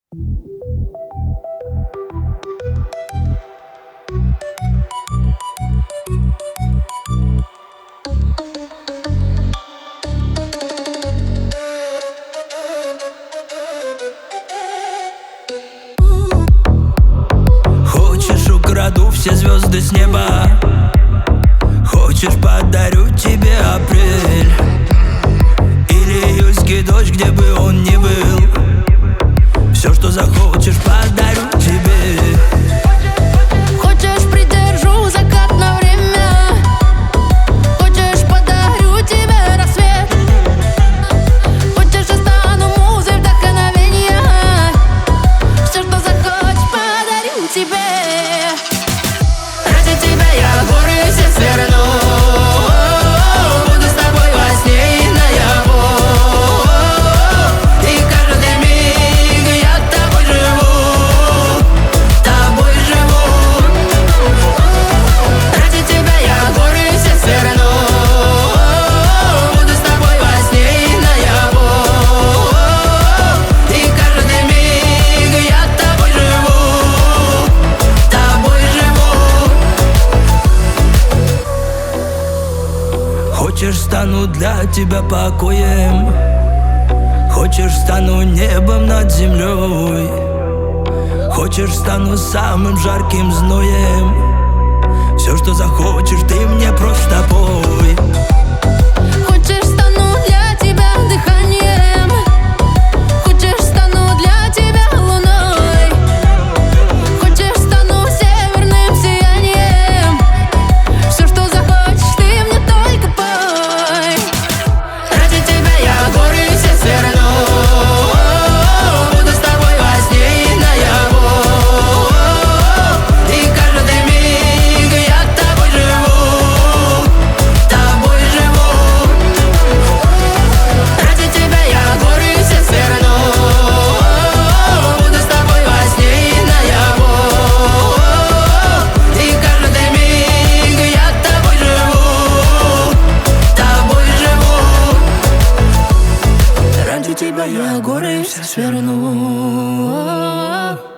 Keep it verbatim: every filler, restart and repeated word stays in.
Хочешь, украду все звезды с неба. Хочешь, подарю тебе апрель или июльский дождь, где бы он ни был. Все, что захочешь, подарю тебе. Хочешь, придержу закат на время. Хочешь, подарю тебе рассвет. Хочешь, я стану музой вдохновения. Все, что захочешь, подарю тебе. Ради тебя я горы все сверну. Буду с тобой во сне и наяву. И каждый миг я тобой живу. Тобой живу. Ради тебя я горы все сверну. Буду с тобой во сне и наяву. И каждый миг я тобой живу. Тобой живу. Хочешь, стану для тебя покоем. Хочешь, стану небом над землей. Хочешь, стану самым жарким зноем. Все, что захочешь, ты мне просто пой. Хочешь, стану для тебя дыханием. Хочешь, стану для тебя луной. Хочешь, стану северным сиянием. Все, что захочешь, ты мне только пой. Ради тебя я горы все сверну. Буду с тобой во сне и наяву. И каждый миг я тобой живу. Тобой живу. Ради тебя я горы все сверну. Буду с тобой во сне и наяву. И каждый миг я тобой живу. Тобой живу. Ради тебя я горы все сверну.